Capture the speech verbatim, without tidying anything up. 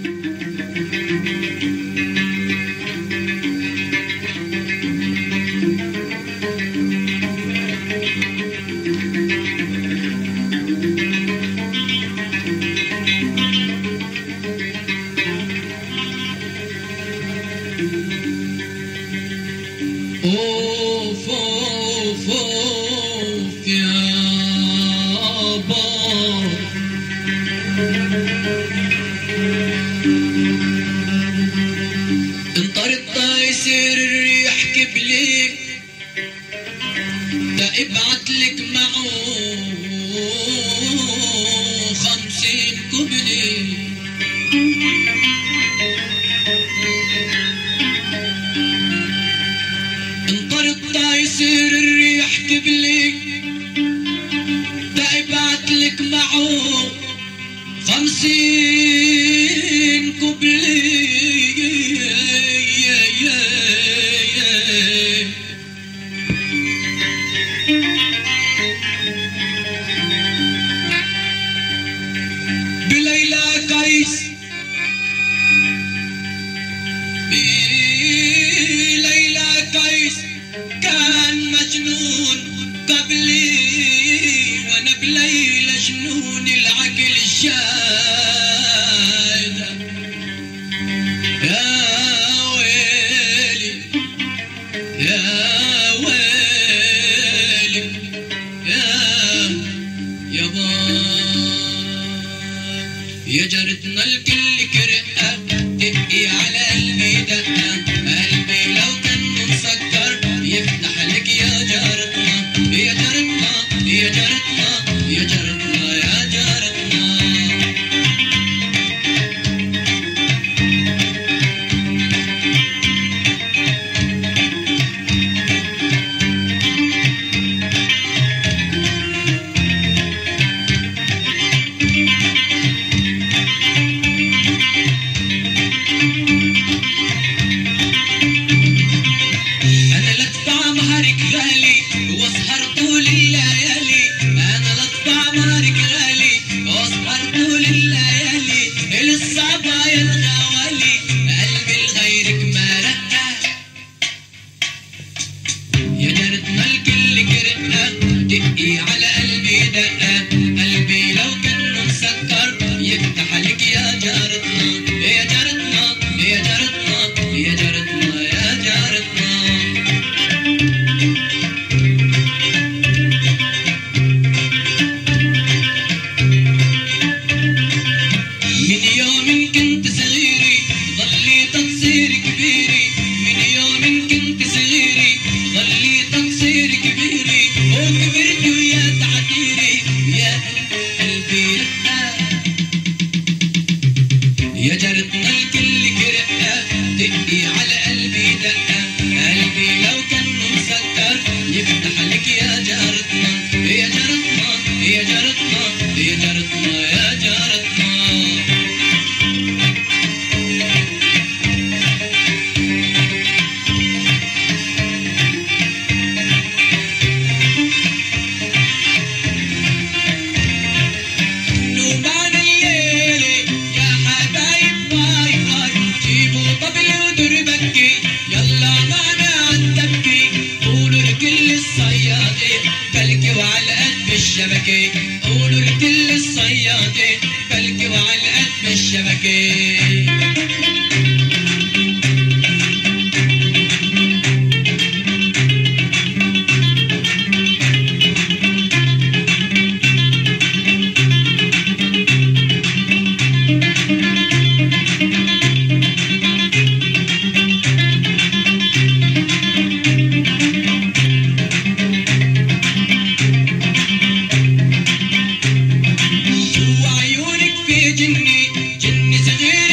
اوف اوف اوف يابا انطرد يصير الريح كبلي ده ابعتلك معه خمسين كبلي يصير الريح كبلي ده ابعتلك معه خمسين كبلي بليلى قيس بليلى قيس كان مجنون قبلي وانا بليلى جنون العقل الشايدة يا ويلي يا ويلي يا يابا يا جارتنا الكل كرقة تبقي على قلبي دقة قلبي لو كان مسكر يفتح لك يا جارتنا يا جارتنا يا جارتنا يا جارتنا يا جارتنا واسهر طول الليالي انا لطفع مارك غالي واسهر طول الليالي للصعبة يا الغوالي قلبي لغيرك ما رقة يا جارتنا الكل كرقة دقي على قلبي دقة قلبي لو كان مسكر يفتح لك يا جارتنا يا جارتنا يا جارتنا يا جارتنا يا جارتنا يا جارتنا الكل كرقة دقي على قلبي دقة قلبي لو كان مسكر يفتح لك يا جارتنا يا جارتنا يا جارتنا يا جارتنا يا جارتنا بلكي وعلى قد الشبكة قولوا لكل الصيادة بلكي وعلى قد الشبكة جني جني صغير